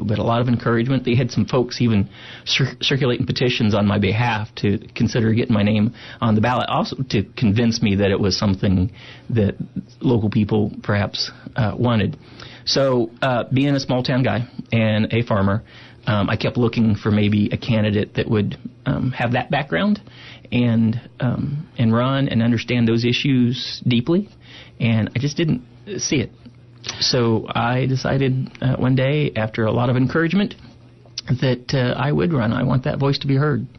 but a lot of encouragement. They had some folks even circulating petitions on my behalf to consider getting my name on the ballot, also to convince me that it was something that local people perhaps wanted. So being a small-town guy and a farmer, I kept looking for maybe a candidate that would have that background and run and understand those issues deeply, and I just didn't see it. So I decided one day, after a lot of encouragement, that I would run. I want that voice to be heard.